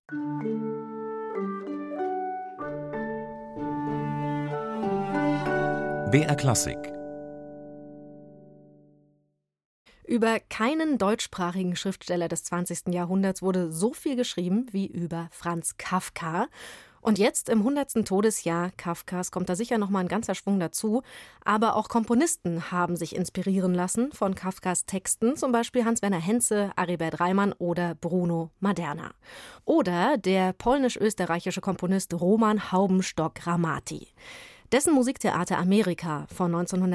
BR Klassik. Über keinen deutschsprachigen Schriftsteller des 20. Jahrhunderts wurde so viel geschrieben wie über Franz Kafka. Und jetzt im 100. Todesjahr Kafkas kommt da sicher nochmal ein ganzer Schwung dazu. Aber auch Komponisten haben sich inspirieren lassen von Kafkas Texten, zum Beispiel Hans-Werner Henze, Aribert Reimann oder Bruno Maderna. Oder der polnisch-österreichische Komponist Roman Haubenstock-Ramati. Dessen Musiktheater Amerika von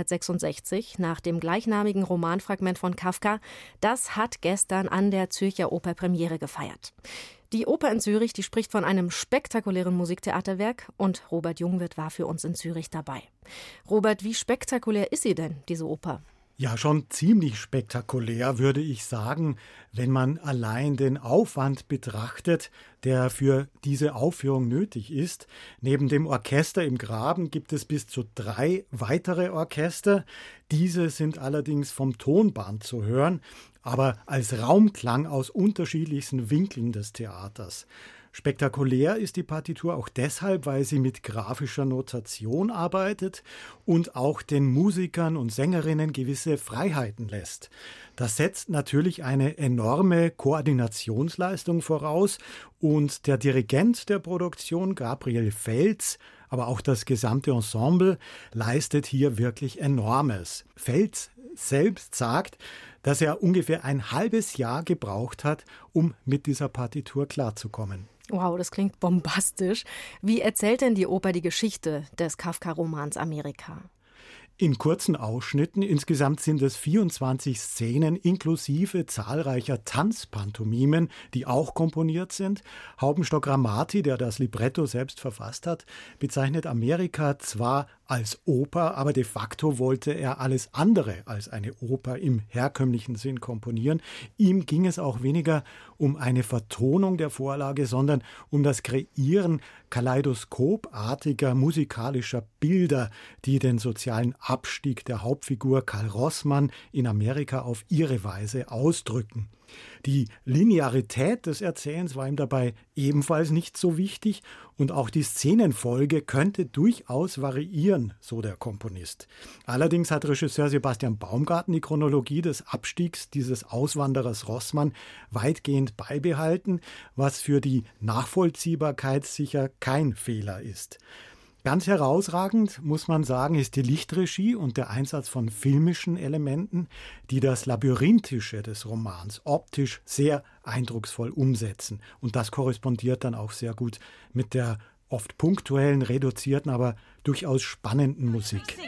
1966 nach dem gleichnamigen Romanfragment von Kafka, das hat gestern an der Zürcher Oper Premiere gefeiert. Die Oper in Zürich, die spricht von einem spektakulären Musiktheaterwerk und Robert Jungwirth war für uns in Zürich dabei. Robert, wie spektakulär ist sie denn, diese Oper? Ja, schon ziemlich spektakulär, würde ich sagen, wenn man allein den Aufwand betrachtet, der für diese Aufführung nötig ist. Neben dem Orchester im Graben gibt es bis zu 3 weitere Orchester. Diese sind allerdings vom Tonband zu hören, aber als Raumklang aus unterschiedlichsten Winkeln des Theaters. Spektakulär ist die Partitur auch deshalb, weil sie mit grafischer Notation arbeitet und auch den Musikern und Sängerinnen gewisse Freiheiten lässt. Das setzt natürlich eine enorme Koordinationsleistung voraus und der Dirigent der Produktion, Gabriel Feltz, aber auch das gesamte Ensemble leistet hier wirklich Enormes. Feltz selbst sagt, dass er ungefähr ein halbes Jahr gebraucht hat, um mit dieser Partitur klarzukommen. Wow, das klingt bombastisch. Wie erzählt denn die Oper die Geschichte des Kafka-Romans Amerika? In kurzen Ausschnitten, insgesamt sind es 24 Szenen inklusive zahlreicher Tanzpantomimen, die auch komponiert sind. Haubenstock-Ramati, der das Libretto selbst verfasst hat, bezeichnet Amerika zwar als Oper, aber de facto wollte er alles andere als eine Oper im herkömmlichen Sinn komponieren. Ihm ging es auch weniger um eine Vertonung der Vorlage, sondern um das Kreieren kaleidoskopartiger musikalischer Bilder, die den sozialen Abstieg der Hauptfigur Karl Rossmann in Amerika auf ihre Weise ausdrücken. Die Linearität des Erzählens war ihm dabei ebenfalls nicht so wichtig und auch die Szenenfolge könnte durchaus variieren, so der Komponist. Allerdings hat Regisseur Sebastian Baumgarten die Chronologie des Abstiegs dieses Auswanderers Rossmann weitgehend beibehalten, was für die Nachvollziehbarkeit sicher kein Fehler ist. Ganz herausragend, muss man sagen, ist die Lichtregie und der Einsatz von filmischen Elementen, die das Labyrinthische des Romans optisch sehr eindrucksvoll umsetzen. Und das korrespondiert dann auch sehr gut mit der oft punktuellen, reduzierten, aber durchaus spannenden Musik.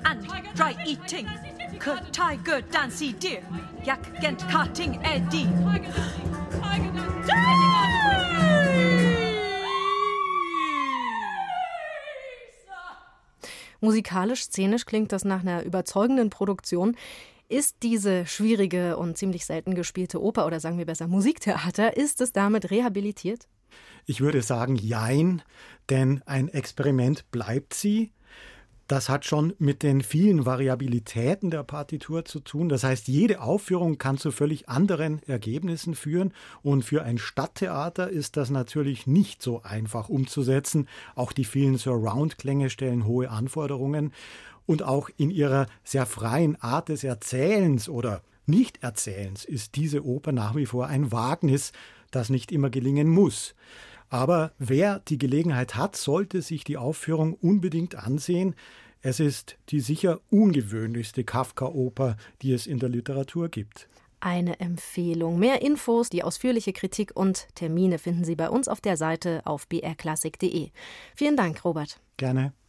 Musikalisch, szenisch klingt das nach einer überzeugenden Produktion. Ist diese schwierige und ziemlich selten gespielte Oper oder sagen wir besser Musiktheater, ist es damit rehabilitiert? Ich würde sagen, jein, denn ein Experiment bleibt sie. Das hat schon mit den vielen Variabilitäten der Partitur zu tun. Das heißt, jede Aufführung kann zu völlig anderen Ergebnissen führen. Und für ein Stadttheater ist das natürlich nicht so einfach umzusetzen. Auch die vielen Surround-Klänge stellen hohe Anforderungen. Und auch in ihrer sehr freien Art des Erzählens oder Nicht-Erzählens ist diese Oper nach wie vor ein Wagnis, das nicht immer gelingen muss. Aber wer die Gelegenheit hat, sollte sich die Aufführung unbedingt ansehen. Es ist die sicher ungewöhnlichste Kafka-Oper, die es in der Literatur gibt. Eine Empfehlung. Mehr Infos, die ausführliche Kritik und Termine finden Sie bei uns auf der Seite auf brklassik.de. Vielen Dank, Robert. Gerne.